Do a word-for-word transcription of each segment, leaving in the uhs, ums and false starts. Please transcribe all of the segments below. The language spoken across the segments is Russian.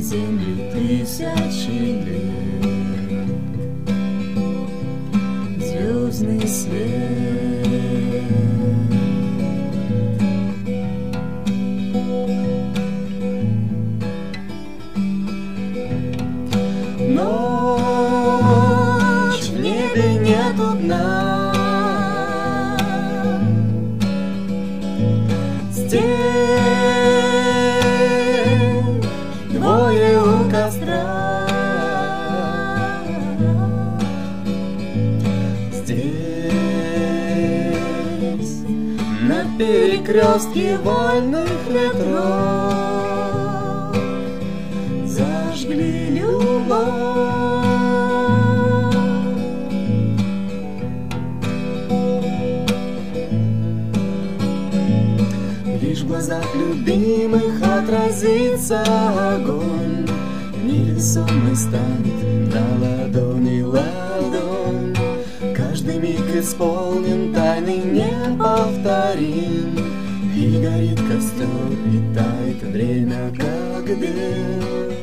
землю тысячи лет. Звездный свет. Ночь, в небе нету дна. Здесь двое у костра. Здесь на перекрестке вольных ветров зажгли любовь. Лишь в глазах любимых отразится огонь, невесомый станет на ладони ладонь. Каждый миг исполнен тайны неповторим, и горит костер, и тает время, как дым.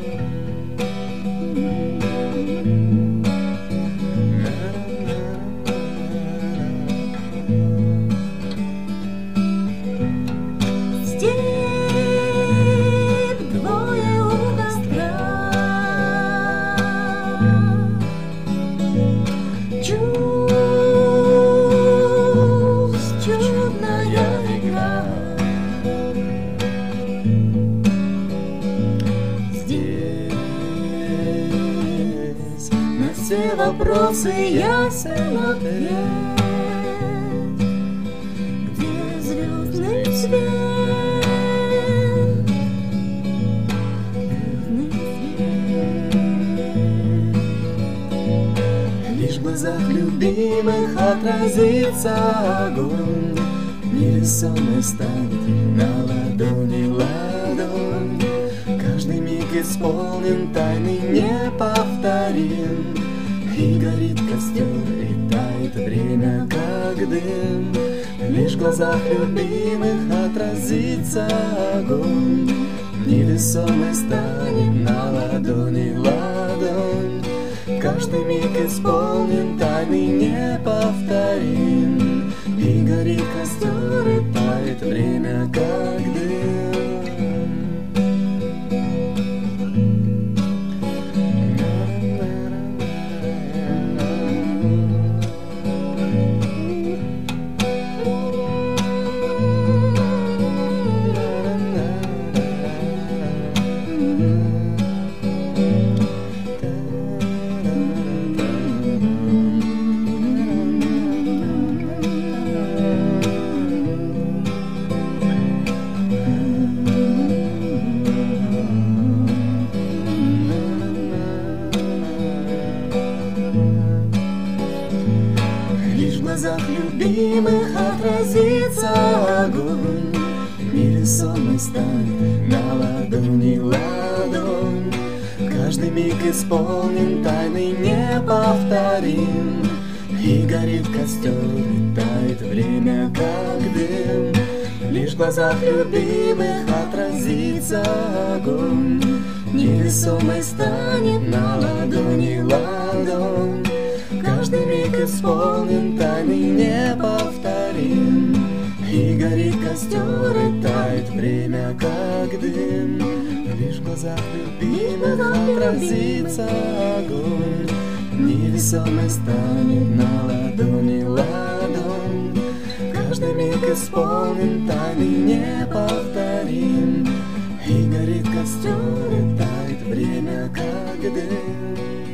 Все вопросы ясен ответ. Где звездный цвет? Звездный цвет. Лишь в глазах любимых отразится огонь, невесомый станет на ладони ладонь. Каждый миг исполнен тайны неповторим, и горит костер, и тает время, как дым. Лишь в глазах любимых отразится огонь, невесомый станет на ладони ладонь. Каждый миг исполнен тайны неповторим, и горит костер, и тает время, как дым. Лишь в глазах любимых отразится огонь, невесомый станет на ладони ладонь. Каждый миг исполнен тайны неповторим, и горит костер, и тает время, как дым. Лишь в глазах любимых отразится огонь, невесомый станет на ладони ладонь. Каждый миг исполнен тайны неповторим, и горит костер, и тает время, как дым. Лишь в глазах любимых отразится огонь, невесомый станет на ладони ладонь. Каждый миг исполнен тайны неповторим, и горит костер, и тает время, как дым.